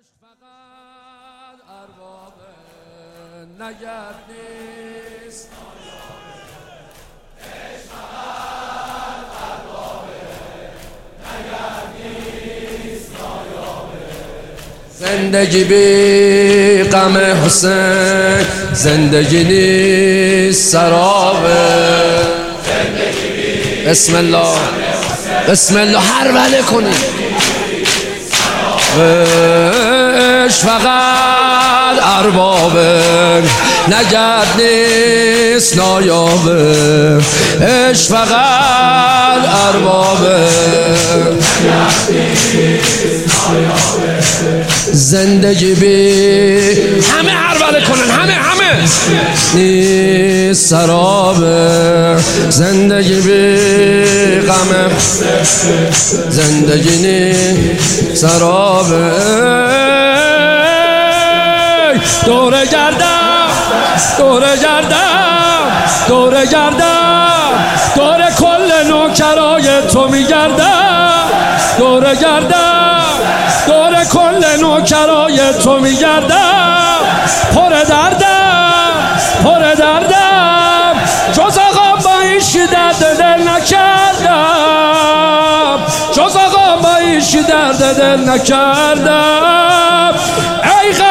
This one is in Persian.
فقط ارباب نگرد نیست، عشق فقط ارباب نگرد نیست، زندگی بی غم حسین زندگی نیست، سرابه بسم الله بسم الله هر وله کنید. عشق فقط اربابه نگرد نیست نایابه، عشق فقط اربابه زندگی بی همه هر کنن همه نیست، سرابه زندگی بی غم زندگی نیست، سرابه دوره گردم دوره گردم دوره گردم دوره کل نوکرای تو میگردم، دوره گردم دوره کل نوکرای تو میگردم، پر دردم پر دردم جز آقا با ایش درد دل نکردم، جز آقا با ایش درد دل نکردم. ای